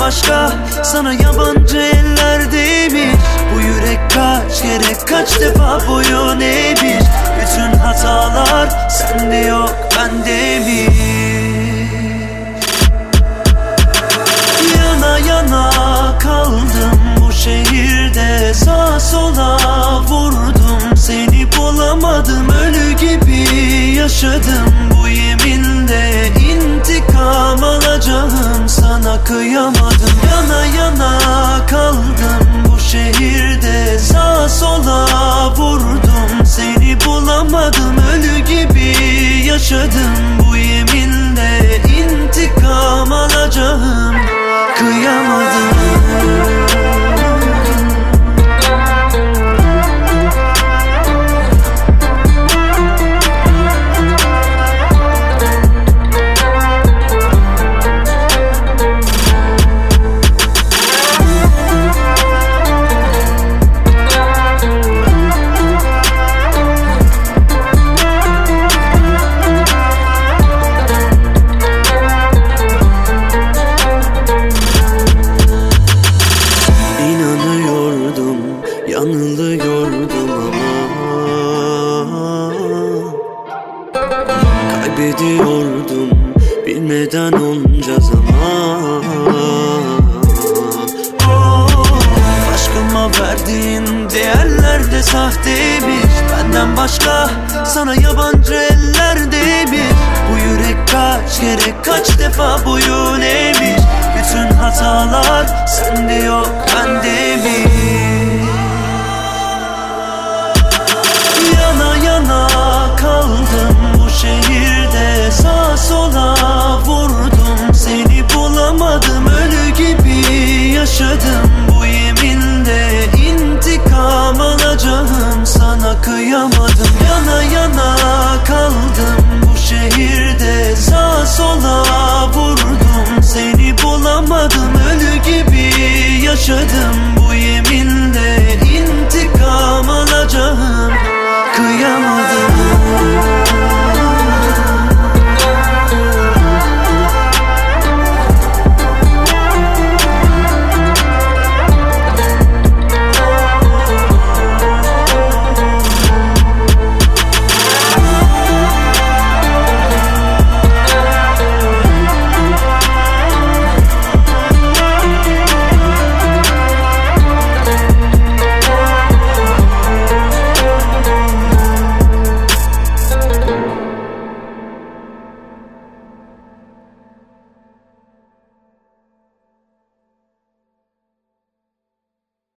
başka, sana yabancı ellerdeymiş. Bu yürek kaç kere, kaç defa boyun eğmiş. Bütün hatalar sende yok, bende mi? Yana yana kaldım bu şehirde, sağa sola vurdum, seni bulamadım. Ölü gibi yaşadım bu yeminle, intikam alacağım, sana kıyamadım. Yana yana kaldım bu şehirde, sağa sola vurdum, seni bulamadım. Ölü gibi yaşadım bu yeminle, intikam alacağım, kıyamadım. Yanılıyordum ama kaybediyordum bilmeden onca zaman. Aşkıma verdiğin değerler de sahteymiş. Benden başka sana yabancı ellerdeymiş. Bu yürek kaç kere, kaç defa boyun eğmiş. Bütün hatalar sende yok, bende